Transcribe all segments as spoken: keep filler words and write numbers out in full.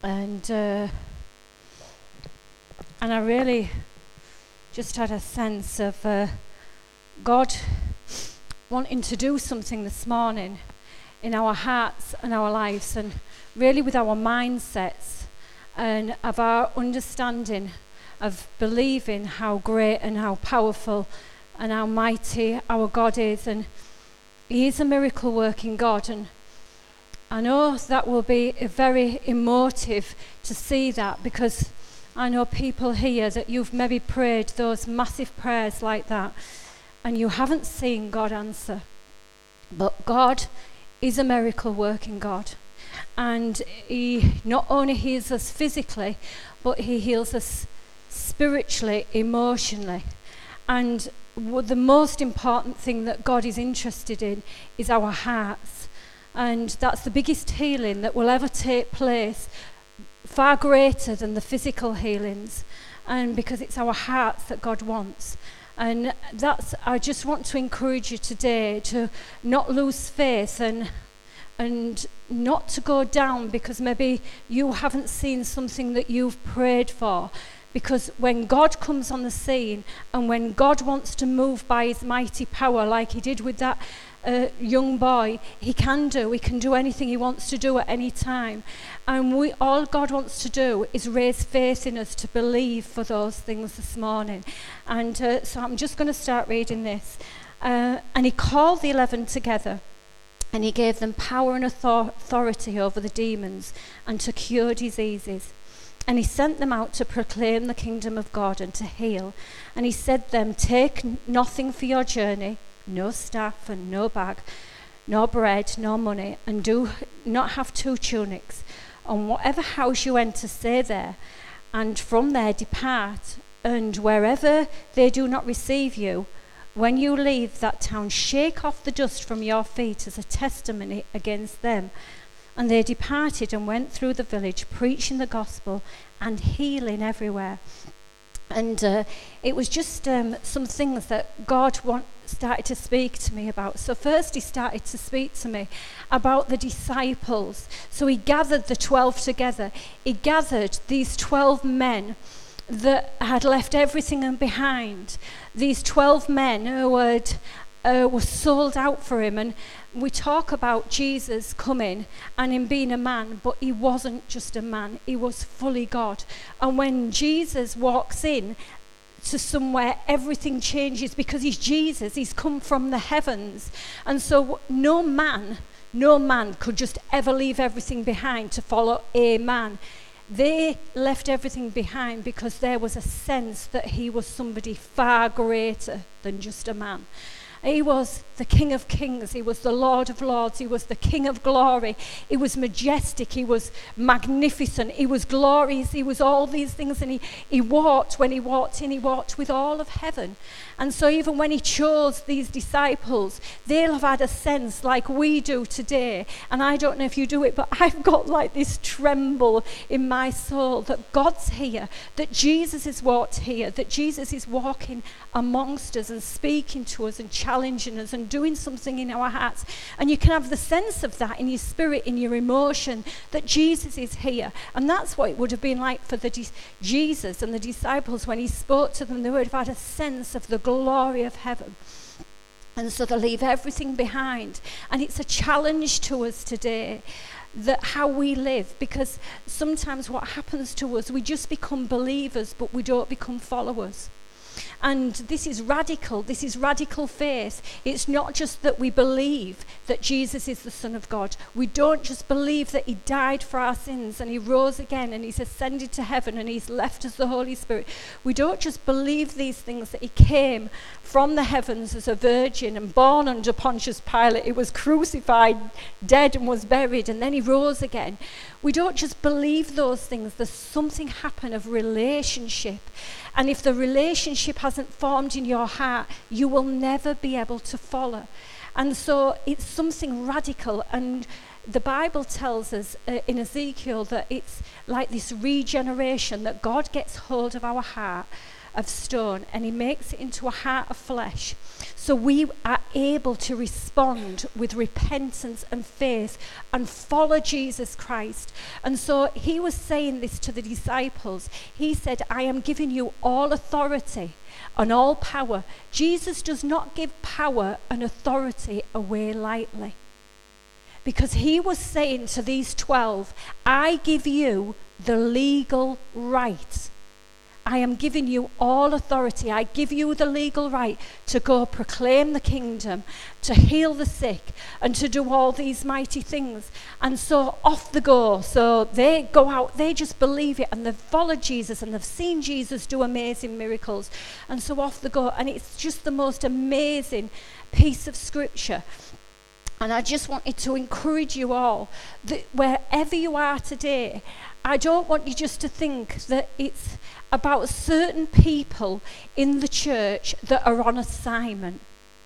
And uh, and I really just had a sense of uh, God wanting to do something this morning in our hearts and our lives, and really with our mindsets and of our understanding of believing how great and how powerful and how mighty our God is. And he is a miracle working God, and I know that will be very emotive to see that, because I know people here that you've maybe prayed those massive prayers like that and you haven't seen God answer. But God is a miracle working God, and he not only heals us physically, but he heals us spiritually, emotionally. And what the most important thing that God is interested in is our hearts. And that's the biggest healing that will ever take place, far greater than the physical healings. And because it's our hearts that God wants. And that's, I just want to encourage you today to not lose faith and and not to go down because maybe you haven't seen something that you've prayed for. Because when God comes on the scene and when God wants to move by his mighty power, like he did with that uh, young boy, he can do. He can do anything he wants to do at any time. And we all God wants to do is raise faith in us to believe for those things this morning. And uh, so I'm just going to start reading this. Uh, and he called the eleven together, and he gave them power and author- authority over the demons and to cure diseases. And he sent them out to proclaim the kingdom of God and to heal. And he said to them, take n- nothing for your journey, no staff and no bag, nor bread, nor money, and do not have two tunics. On whatever house you enter, stay there, and from there depart. And wherever they do not receive you, when you leave that town, shake off the dust from your feet as a testimony against them. And they departed and went through the village, preaching the gospel and healing everywhere. And uh, it was just um, some things that God want, started to speak to me about. So first he started to speak to me about the disciples. So he gathered the twelve together. He gathered these twelve men that had left everything behind. These twelve men who had uh, were sold out for him. And we talk about Jesus coming and him being a man, but he wasn't just a man, he was fully God. And when Jesus walks in to somewhere, everything changes because he's Jesus, he's come from the heavens. And so no man, no man could just ever leave everything behind to follow a man. They left everything behind because there was a sense that he was somebody far greater than just a man. He was the King of Kings, he was the Lord of Lords, he was the King of Glory, he was majestic, he was magnificent, he was glorious, he was all these things. And he, he walked, when he walked in, he walked with all of heaven. And so even when he chose these disciples, they'll have had a sense like we do today. And I don't know if you do it, but I've got like this tremble in my soul that God's here, that Jesus is walked here, that Jesus is walking amongst us and speaking to us and challenging us and doing something in our hearts. And you can have the sense of that in your spirit, in your emotion, that Jesus is here. And that's what it would have been like for the dis- Jesus and the disciples when he spoke to them. They would have had a sense of the glory of heaven. And so they leave everything behind. And it's a challenge to us today, that how we live, because sometimes what happens to us, we just become believers, but we don't become followers. And this is radical, this is radical faith. It's not just that we believe that Jesus is the Son of God. We don't just believe that he died for our sins and he rose again and he's ascended to heaven and he's left us the Holy Spirit. We don't just believe these things, that he came from the heavens as a virgin and born under Pontius Pilate. He was crucified, dead, and was buried, and then he rose again. We don't just believe those things. There's something happen of relationship. And if the relationship hasn't formed in your heart, you will never be able to follow. And so it's something radical. And the Bible tells us uh, in Ezekiel that it's like this regeneration, that God gets hold of our heart. of stone and he makes it into a heart of flesh. So we are able to respond with repentance and faith and follow Jesus Christ. And so he was saying this to the disciples. He said, I am giving you all authority and all power. Jesus does not give power and authority away lightly. Because he was saying to these twelve, I give you the legal right. I am giving you all authority. I give you the legal right to go proclaim the kingdom, to heal the sick, and to do all these mighty things. And so off they go. So they go out, they just believe it, and they've followed Jesus, and they've seen Jesus do amazing miracles. And so off they go. And it's just the most amazing piece of scripture. And I just wanted to encourage you all that wherever you are today, I don't want you just to think that it's about certain people in the church that are on assignment.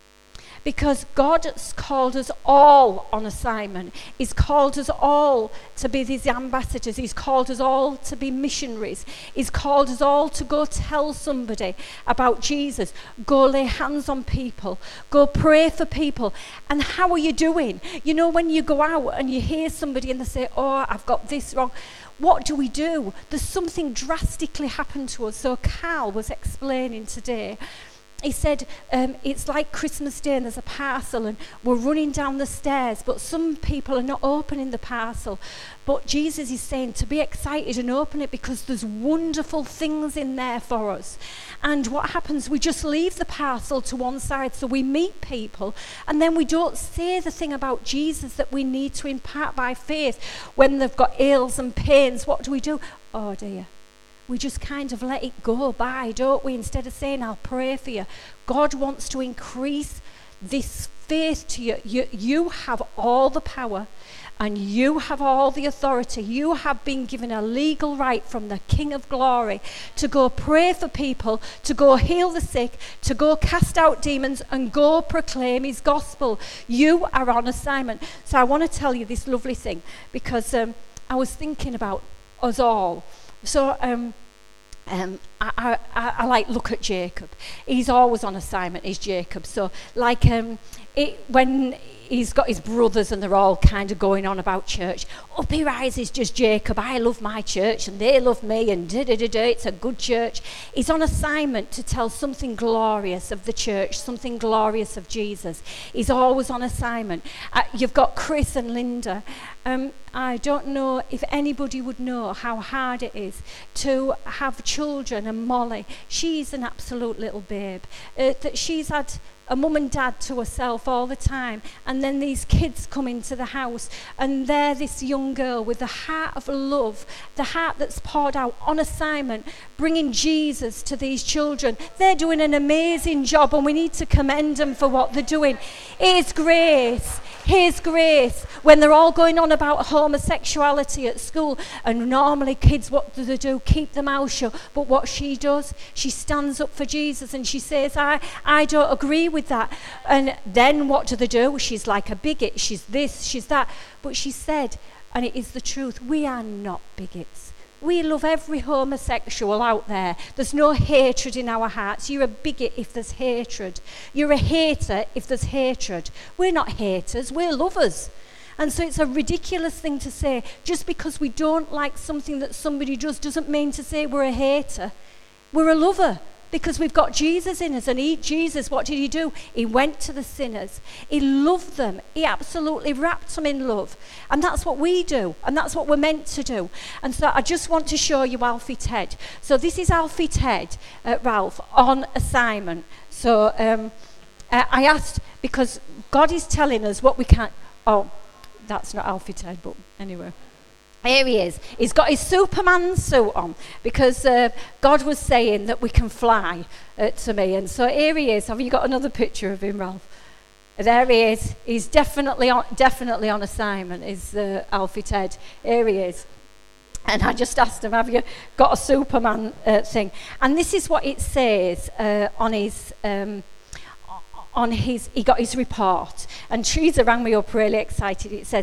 Because God has called us all on assignment. He's called us all to be these ambassadors. He's called us all to be missionaries. He's called us all to go tell somebody about Jesus. Go lay hands on people. Go pray for people. And how are you doing? You know, when you go out and you hear somebody and they say, oh, I've got this wrong. What do we do? There's something drastically happened to us. So Carl was explaining today. He said, um, it's like Christmas Day and there's a parcel and we're running down the stairs, but some people are not opening the parcel. But Jesus is saying to be excited and open it because there's wonderful things in there for us. And what happens, we just leave the parcel to one side. So we meet people and then we don't say the thing about Jesus that we need to impart by faith. When they've got ails and pains, what do we do? Oh dear. We just kind of let it go by, don't we? Instead of saying, I'll pray for you. God wants to increase this faith to you. You, you have all the power and you have all the authority. You have been given a legal right from the King of Glory to go pray for people, to go heal the sick, to go cast out demons and go proclaim his gospel. You are on assignment. So I want to tell you this lovely thing because um, I was thinking about us all. So um, um, I, I, I like look at Jacob. He's always on assignment, is Jacob. So like um, it, when he's got his brothers and they're all kind of going on about church, up he rises just Jacob, I love my church and they love me and da da da da, it's a good church. He's on assignment to tell something glorious of the church, something glorious of Jesus. He's always on assignment. Uh, you've got Chris and Linda. Um, I don't know if anybody would know how hard it is to have children. And Molly, she's an absolute little babe. Uh, that she's had a mum and dad to herself all the time, and then these kids come into the house and they're this young girl with the heart of love, the heart that's poured out on assignment, bringing Jesus to these children. They're doing an amazing job and we need to commend them for what they're doing. Here's Grace. Here's Grace. When they're all going on about homosexuality at school, and normally kids, what do they do? Keep their mouth shut. But what she does, she stands up for Jesus and she says, I, I don't agree with that. And then what do they do? She's like a bigot. She's this, she's that. But she said, and it is the truth, we are not bigots. We love every homosexual out there. There's no hatred in our hearts. You're a bigot if there's hatred. You're a hater if there's hatred. We're not haters, we're lovers. And so it's a ridiculous thing to say. Just because we don't like something that somebody does doesn't mean to say we're a hater. We're a lover. Because we've got Jesus in us, and he, Jesus, what did he do? He went to the sinners. He loved them. He absolutely wrapped them in love. And that's what we do, and that's what we're meant to do. And so I just want to show you Alfie Ted. So this is Alfie Ted, uh, Ralph, on assignment. So um, uh, I asked, because God is telling us what we can't... Oh, that's not Alfie Ted, but anyway. Here he is. He's got his Superman suit on because uh, God was saying that we can fly uh, to me. And so here he is. Have you got another picture of him, Ralph? There he is. He's definitely on, definitely on assignment, is uh, Alfie Ted. Here he is. And I just asked him, have you got a Superman uh, thing? And this is what it says uh, on his... Um, on his, he got his report, and Teresa rang me up really excited. It says,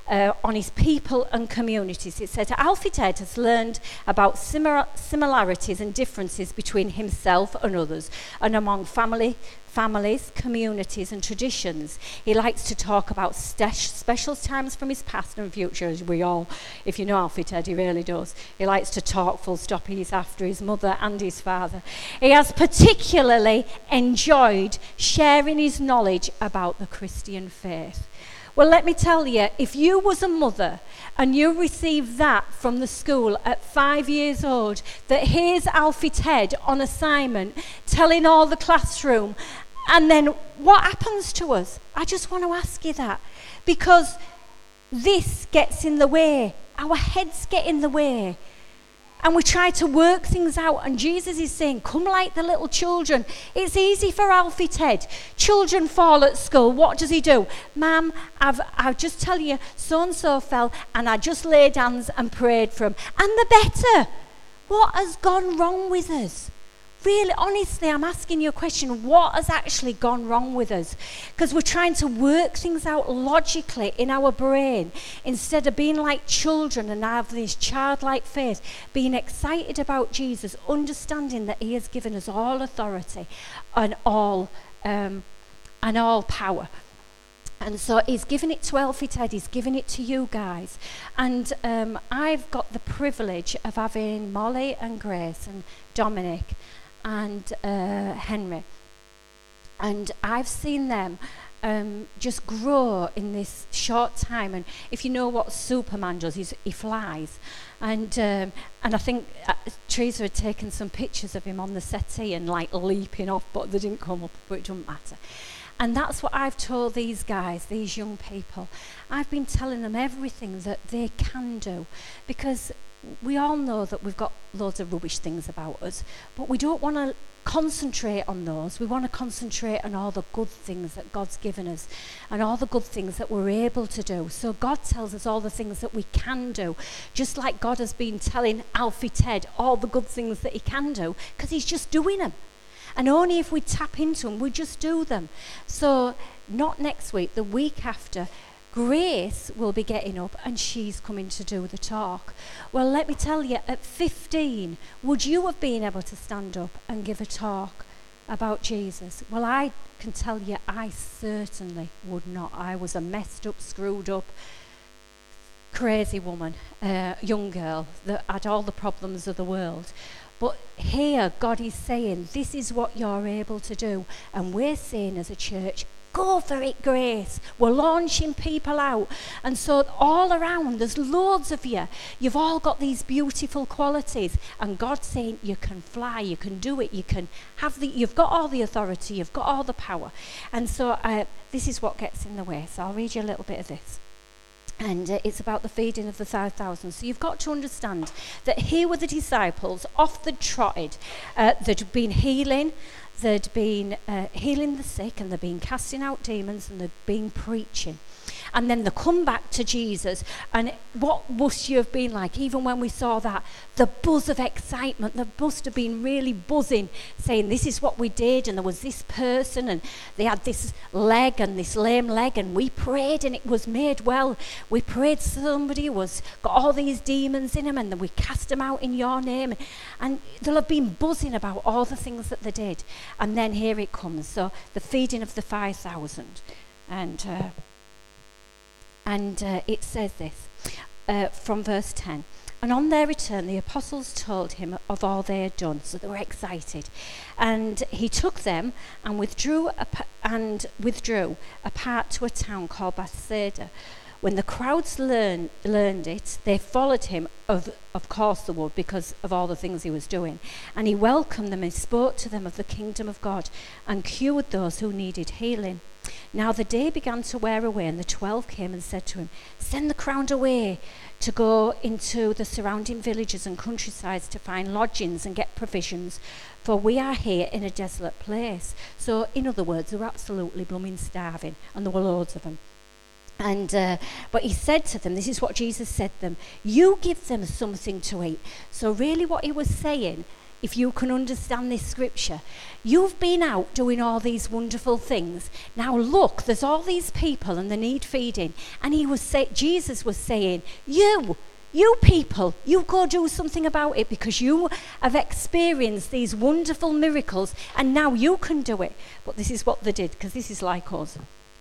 uh, on his people and communities. It said, Alfie Ted has learned about simil- similarities and differences between himself and others, and among family, families, communities and traditions. He likes to talk about st- special times from his past and future, as we all, if you know Alfie Ted, he really does. He likes to talk full stop. He's after his mother and his father. He has particularly enjoyed sharing his knowledge about the Christian faith. Well, let me tell you, if you was a mother and you received that from the school at five years old, that here's Alfie Ted on assignment telling all the classroom, and then what happens to us? I just want to ask you that, because this gets in the way. Our heads get in the way. And we try to work things out, and Jesus is saying, come like the little children. It's easy for Alfie Ted. Children fall at school. What does he do? Ma'am, I've, I'll just tell you, so-and-so fell, and I just laid hands and prayed for him. And they're better. What has gone wrong with us? Really, honestly, I'm asking you a question. What has actually gone wrong with us? Because we're trying to work things out logically in our brain instead of being like children and have this childlike faith, being excited about Jesus, understanding that he has given us all authority and all, um, and all power. And so he's given it to Alfie Ted, he's given it to you guys. And um, I've got the privilege of having Molly and Grace and Dominic and uh, Henry, and I've seen them um, just grow in this short time. And if you know what Superman does, he's, he flies, and um, and I think uh, Teresa had taken some pictures of him on the settee and like leaping off, but they didn't come up, but it doesn't matter. And that's what I've told these guys, these young people. I've been telling them everything that they can do, because we all know that we've got loads of rubbish things about us, but we don't want to concentrate on those. We want to concentrate on all the good things that God's given us and all the good things that we're able to do. So God tells us all the things that we can do, just like God has been telling Alfie Ted all the good things that he can do, because he's just doing them. And only if we tap into them, we just do them. So not next week, the week after, Grace will be getting up and she's coming to do the talk. Well, let me tell you, at fifteen, would you have been able to stand up and give a talk about Jesus? Well, I can tell you, I certainly would not. I was a messed up, screwed up, crazy woman, uh, young girl that had all the problems of the world. But here, God is saying, this is what you're able to do. And we're saying as a church, go for it, Grace. We're launching people out. And so all around, there's loads of you. You've all got these beautiful qualities. And God's saying you can fly, you can do it, you can have the, you've got all the authority, you've got all the power. And so uh, this is what gets in the way. So I'll read you a little bit of this. And uh, it's about the feeding of the five thousand. So you've got to understand that here were the disciples off the trotted. Uh, they'd been healing. They'd been uh, healing the sick, and they'd been casting out demons, and they'd been preaching. And then they come back to Jesus, and what must you have been like, even when we saw that, the buzz of excitement, they must have been really buzzing, saying this is what we did, and there was this person, and they had this leg and this lame leg, and we prayed and it was made well. We prayed somebody was got all these demons in him, and then we cast them out in your name. And they'll have been buzzing about all the things that they did. And then here it comes, so the feeding of the five thousand. And uh, And uh, it says this uh, from verse ten. And on their return, the apostles told him of all they had done, so they were excited. And he took them and withdrew ap- and withdrew apart to a town called Bethsaida. When the crowds learned learned it, they followed him. Of of course they would, because of all the things he was doing. And he welcomed them and spoke to them of the kingdom of God and cured those who needed healing. Now the day began to wear away, and the twelve came and said to him, send the crowd away to go into the surrounding villages and countrysides to find lodgings and get provisions, for we are here in a desolate place. So in other words, they were absolutely blooming starving, and there were loads of them. And uh, but he said to them, this is what Jesus said to them, you give them something to eat. So really what he was saying, if you can understand this scripture. You've been out doing all these wonderful things. Now look, there's all these people and they need feeding. And he was say, Jesus was saying, you, you people, you go do something about it, because you have experienced these wonderful miracles and now you can do it. But this is what they did, because this is like us.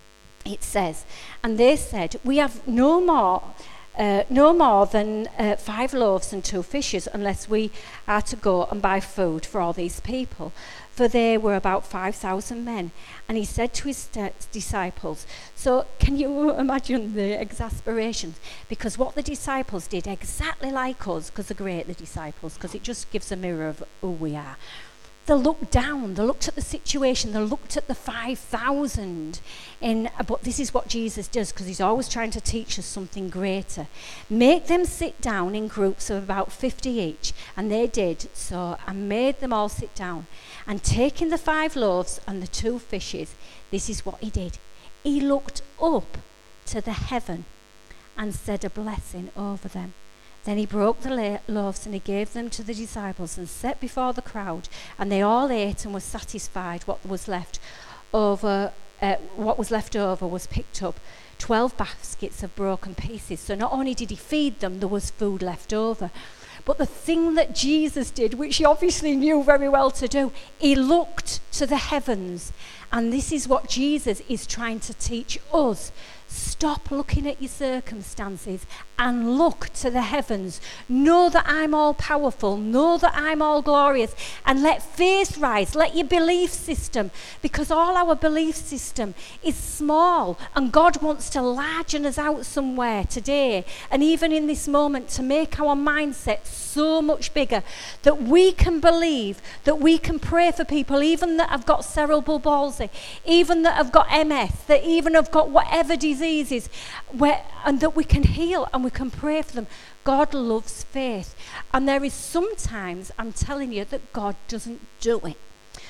It says, and they said, we have no more Uh, no more than uh, five loaves and two fishes, unless we are to go and buy food for all these people. For there were about five thousand men. And he said to his uh, disciples, so can you imagine the exasperation? Because what the disciples did, exactly like us, because they're great, the disciples, because it just gives a mirror of who we are. They looked down, they looked at the situation, they looked at the five thousand. In, but this is what Jesus does, because he's always trying to teach us something greater. Make them sit down in groups of about fifty each. And they did so, and made them all sit down. And taking the five loaves and the two fishes, this is what he did. He looked up to the heaven and said a blessing over them. Then he broke the la- loaves and he gave them to the disciples and set before the crowd. And they all ate and were satisfied. What was left over, uh, what was left over was picked up. Twelve baskets of broken pieces. So not only did he feed them, there was food left over. But the thing that Jesus did, which he obviously knew very well to do, he looked to the heavens. And this is what Jesus is trying to teach us. Stop looking at your circumstances and look to the heavens. Know that I'm all powerful. Know that I'm all glorious. And let faith rise. Let your belief system, because all our belief system is small, and God wants to largen us out somewhere today, and even in this moment, to make our mindset so much bigger that we can believe, that we can pray for people even that have got cerebral palsy, even that have got M S, that even have got whatever diseases, where, and that we can heal and we can pray for them. God loves faith. And there is sometimes, I'm telling you, that God doesn't do it.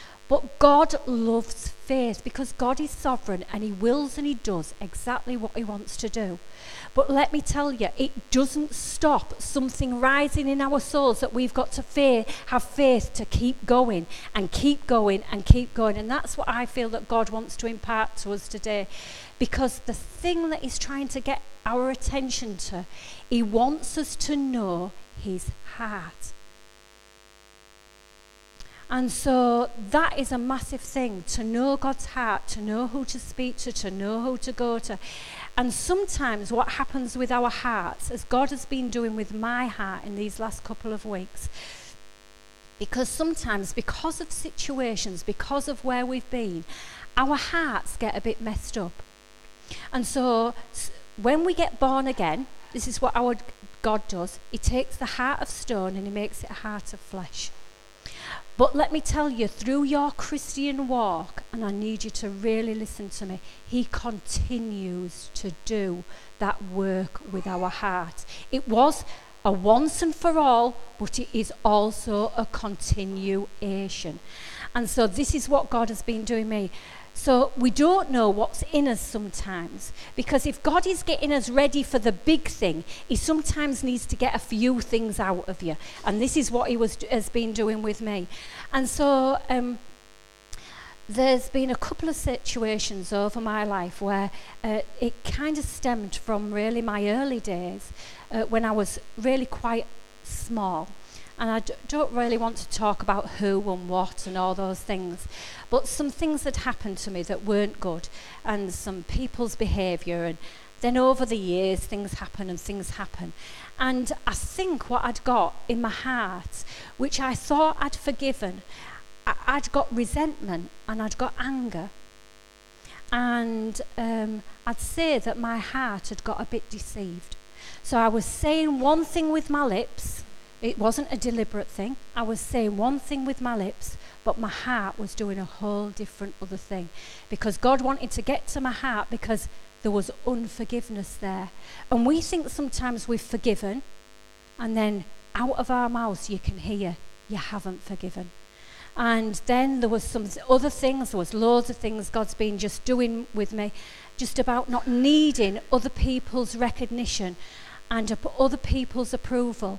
But God loves faith, because God is sovereign and he wills and he does exactly what he wants to do. But let me tell you, it doesn't stop something rising in our souls that we've got to faith, have faith to keep going and keep going and keep going. And that's what I feel that God wants to impart to us today. Because the thing that he's trying to get our attention to, he wants us to know his heart. And so that is a massive thing, to know God's heart, to know who to speak to, to know who to go to. And sometimes what happens with our hearts, as God has been doing with my heart in these last couple of weeks, because sometimes, because of situations, because of where we've been, our hearts get a bit messed up. And so when we get born again, this is what our God does. He takes the heart of stone and he makes it a heart of flesh. But let me tell you, through your Christian walk, and I need you to really listen to me, he continues to do that work with our heart. It was a once and for all, but it is also a continuation. And so this is what God has been doing me. So we don't know what's in us sometimes, because if God is getting us ready for the big thing, he sometimes needs to get a few things out of you. And this is what he was has been doing with me. And so um, there's been a couple of situations over my life where uh, it kind of stemmed from really my early days uh, when I was really quite small. And I d- don't really want to talk about who and what and all those things. But some things had happened to me that weren't good, and some people's behaviour. And then over the years, things happen and things happen. And I think what I'd got in my heart, which I thought I'd forgiven, I- I'd got resentment and I'd got anger. And um, I'd say that my heart had got a bit deceived. So I was saying one thing with my lips. It wasn't a deliberate thing. I was saying one thing with my lips, but my heart was doing a whole different other thing. Because God wanted to get to my heart, because there was unforgiveness there. And we think sometimes we've forgiven, and then out of our mouths you can hear, you haven't forgiven. And then there was some other things, there was loads of things God's been just doing with me, just about not needing other people's recognition and other people's approval.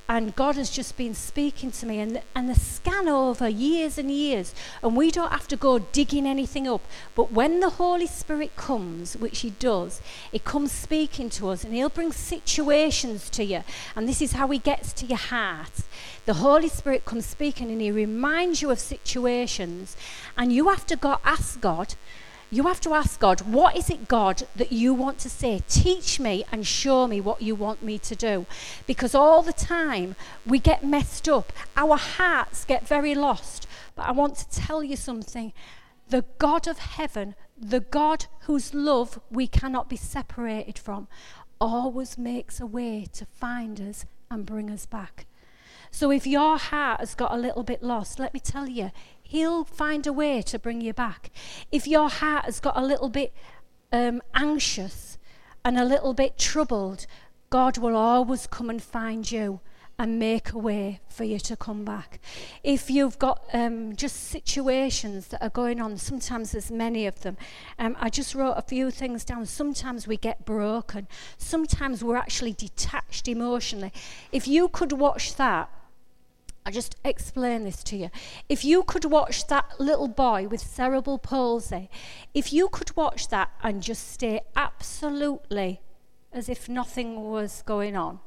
and God has just been speaking to me, and, and the scan over years and years, and we don't have to go digging anything up. But when the Holy Spirit comes, which he does, he comes speaking to us, and he'll bring situations to you. And this is how he gets to your heart. The Holy Spirit comes speaking, and he reminds you of situations, and you have to go ask God. You have to ask God, what is it, God, that you want to say? Teach me and show me what you want me to do. Because all the time we get messed up. Our hearts get very lost. But I want to tell you something. The God of heaven, the God whose love we cannot be separated from, always makes a way to find us and bring us back. So if your heart has got a little bit lost, let me tell you, he'll find a way to bring you back. If your heart has got a little bit um, anxious and a little bit troubled, God will always come and find you and make a way for you to come back. If you've got um, just situations that are going on, sometimes there's many of them. Um, I just wrote a few things down. Sometimes we get broken. Sometimes we're actually detached emotionally. If you could watch that, I'll just explain this to you. If you could watch that little boy with cerebral palsy, if you could watch that and just stay absolutely as if nothing was going on,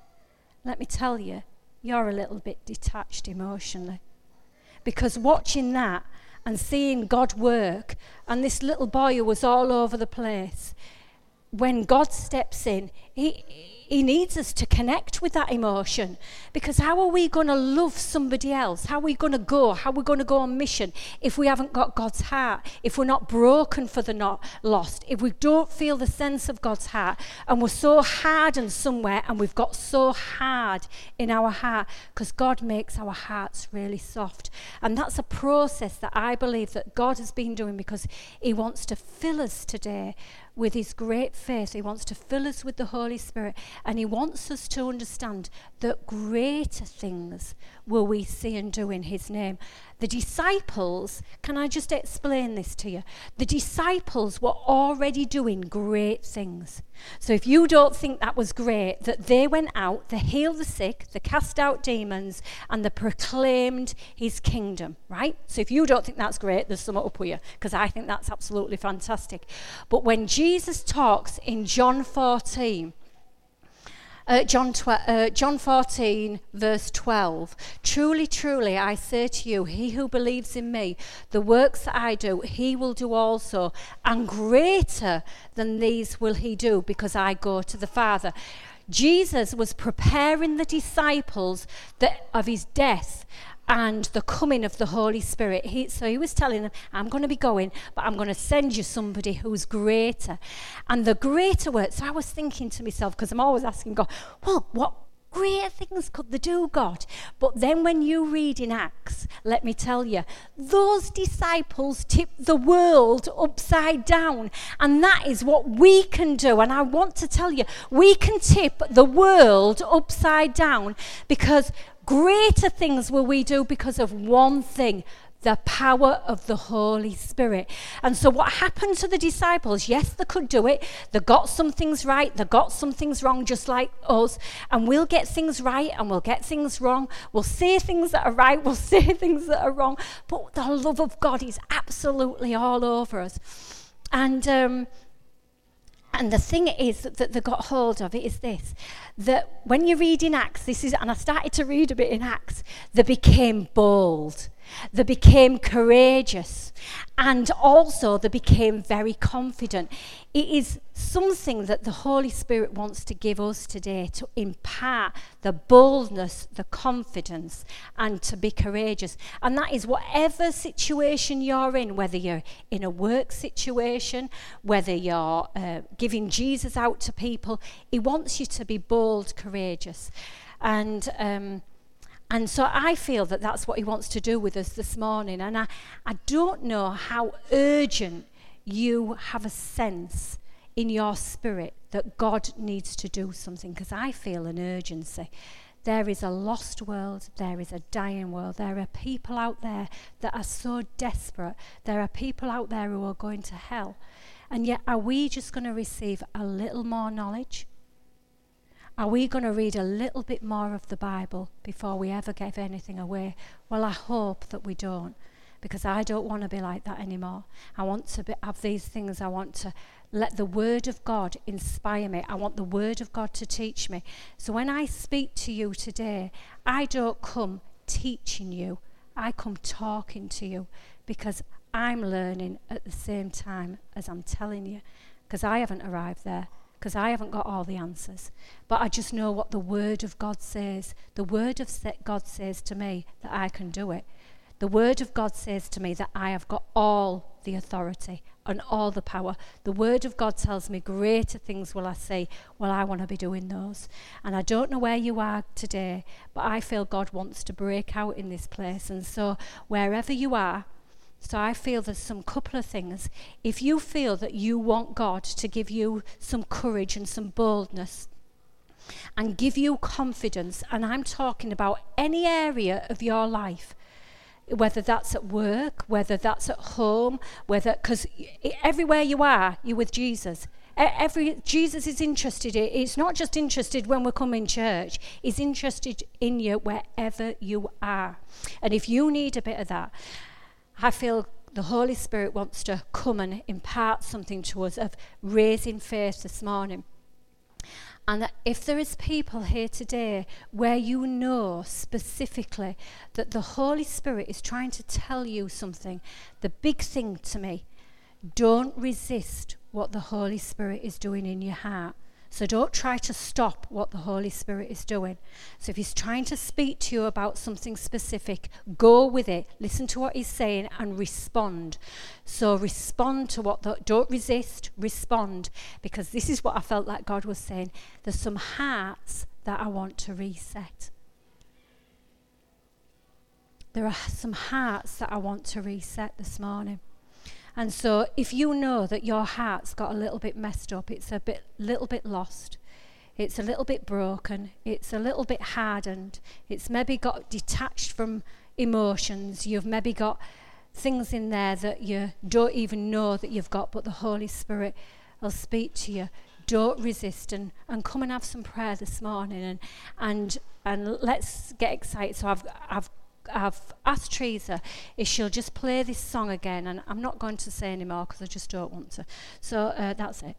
let me tell you, you're a little bit detached emotionally. Because watching that and seeing God work, and this little boy who was all over the place, when God steps in, he He needs us to connect with that emotion, because how are we going to love somebody else? How are we going to go? How are we going to go on mission if we haven't got God's heart? If we're not broken for the not lost? If we don't feel the sense of God's heart, and we're so hardened somewhere, and we've got so hard in our heart, because God makes our hearts really soft. And that's a process that I believe that God has been doing, because he wants to fill us today with his great faith. He wants to fill us with the Holy Spirit, and he wants us to understand that greater things will we see and do in his name. The disciples, can I just explain this to you? The disciples were already doing great things. So if you don't think that was great, that they went out, they healed the sick, they cast out demons, and they proclaimed his kingdom, right? So if you don't think that's great, there's something up with you, because I think that's absolutely fantastic. But when Jesus talks in John fourteen, Uh, John, tw- uh, John fourteen, verse twelve. Truly, truly, I say to you, he who believes in me, the works that I do, he will do also, and greater than these will he do, because I go to the Father. Jesus was preparing the disciples that, of his death and the coming of the Holy Spirit. He, so he was telling them, I'm going to be going, but I'm going to send you somebody who's greater. And the greater work, so I was thinking to myself, because I'm always asking God, well, what great things could they do, God? But then when you read in Acts, let me tell you, those disciples tipped the world upside down. And that is what we can do. And I want to tell you, we can tip the world upside down, because greater things will we do because of one thing: the power of the Holy Spirit. And so what happened to the disciples? Yes, they could do it. They got some things right. They got some things wrong, just like us. And we'll get things right and we'll get things wrong. We'll say things that are right. We'll say things that are wrong. But the love of God is absolutely all over us. And um, And the thing is that, that they got hold of it is this, that when you read in Acts, this is, and I started to read a bit in Acts, they became bold. They became courageous, and also they became very confident. It is something that the Holy Spirit wants to give us today, to impart the boldness, the confidence, and to be courageous. And that is whatever situation you're in, whether you're in a work situation, whether you're uh, giving Jesus out to people, he wants you to be bold, courageous. And um And so I feel that that's what he wants to do with us this morning. And I, I don't know how urgent you have a sense in your spirit that God needs to do something, because I feel an urgency. There is a lost world. There is a dying world. There are people out there that are so desperate. There are people out there who are going to hell. And yet, are we just going to receive a little more knowledge? Are we going to read a little bit more of the Bible before we ever give anything away? Well, I hope that we don't, because I don't want to be like that anymore. I want to be, have these things. I want to let the Word of God inspire me. I want the Word of God to teach me. So when I speak to you today, I don't come teaching you. I come talking to you, because I'm learning at the same time as I'm telling you, because I haven't arrived there, because I haven't got all the answers. But I just know what the Word of God says. The Word of God says to me that I can do it. The Word of God says to me that I have got all the authority and all the power. The Word of God tells me greater things will I see. Well, I want to be doing those. And I don't know where you are today, but I feel God wants to break out in this place. And so wherever you are, so I feel there's some couple of things. If you feel that you want God to give you some courage and some boldness and give you confidence, and I'm talking about any area of your life, whether that's at work, whether that's at home, whether, because everywhere you are, you're with Jesus. Every Jesus is interested in, it's not just interested when we come in church, he's interested in you wherever you are. And if you need a bit of that, I feel the Holy Spirit wants to come and impart something to us of raising faith this morning. And that if there is people here today where you know specifically that the Holy Spirit is trying to tell you something, the big thing to me, don't resist what the Holy Spirit is doing in your heart. So don't try to stop what the Holy Spirit is doing. So if he's trying to speak to you about something specific, go with it, listen to what he's saying and respond. So respond to what, the, don't resist, respond. Because this is what I felt like God was saying. There's some hearts that I want to reset. There are some hearts that I want to reset this morning. And so if you know that your heart's got a little bit messed up, it's a bit, little bit lost, it's a little bit broken, it's a little bit hardened, it's maybe got detached from emotions, you've maybe got things in there that you don't even know that you've got, but the Holy Spirit will speak to you. Don't resist, and, and come and have some prayer this morning, and and and let's get excited. So I've I've I've asked Teresa if she'll just play this song again, and I'm not going to say any more because I just don't want to. So uh, that's it.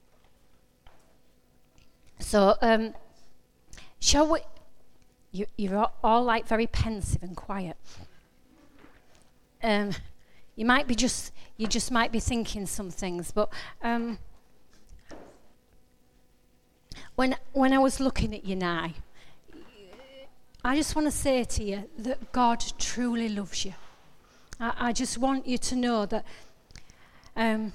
So um, shall we? You, you're all, all like very pensive and quiet. Um, you might be just you just might be thinking some things, but um, when when I was looking at you now, I just want to say to you that God truly loves you. I, I just want you to know that um,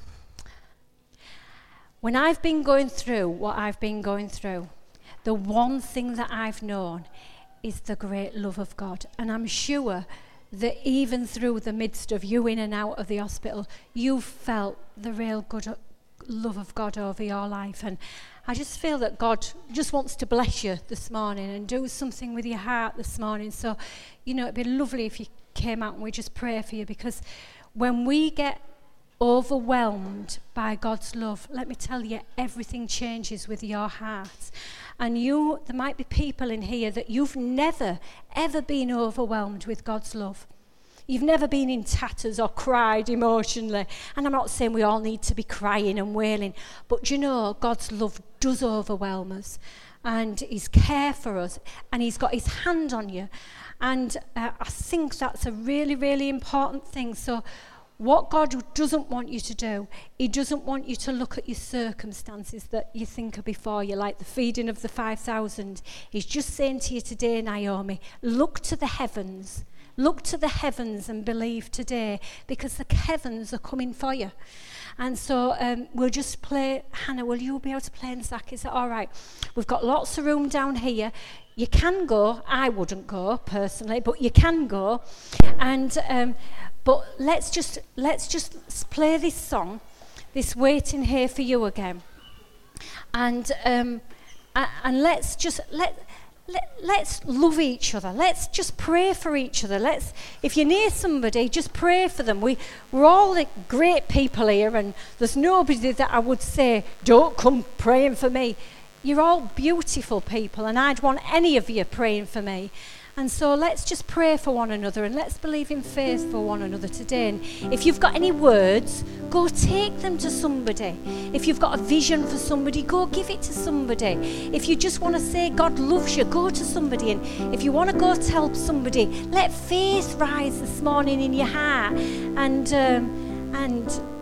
when I've been going through what I've been going through, the one thing that I've known is the great love of God. And I'm sure that even through the midst of you in and out of the hospital, you felt the real good love of God over your life. And I just feel that God just wants to bless you this morning and do something with your heart this morning. So, you know, it'd be lovely if you came out and we just pray for you, because when we get overwhelmed by God's love, let me tell you, everything changes with your heart. And you, there might be people in here that you've never, ever been overwhelmed with God's love. You've never been in tatters or cried emotionally. And I'm not saying we all need to be crying and wailing, but you know, God's love does overwhelm us. And he's care for us, and he's got his hand on you. And uh, I think that's a really, really important thing. So what God doesn't want you to do, he doesn't want you to look at your circumstances that you think are before you, like the feeding of the five thousand. He's just saying to you today, Naomi, look to the heavens. Look to the heavens and believe today, because the heavens are coming for you. And so um, we'll just play. Hannah, will you be able to play, and Zach? Is that all right? We've got lots of room down here. You can go. I wouldn't go personally, but you can go. And um, but let's just let's just play this song, this Waiting Here for You again, and um, and let's just let. Let, let's love each other. Let's just pray for each other. Let's, if you're near somebody, just pray for them. We, we're all like great people here, and there's nobody that I would say, don't come praying for me. you're all beautiful people, and I'd want any of you praying for me. And so let's just pray for one another, and let's believe in faith for one another today. And if you've got any words, go take them to somebody. If you've got a vision for somebody, go give it to somebody. If you just want to say God loves you, go to somebody. And if you want to go tell somebody, let faith rise this morning in your heart. And um, and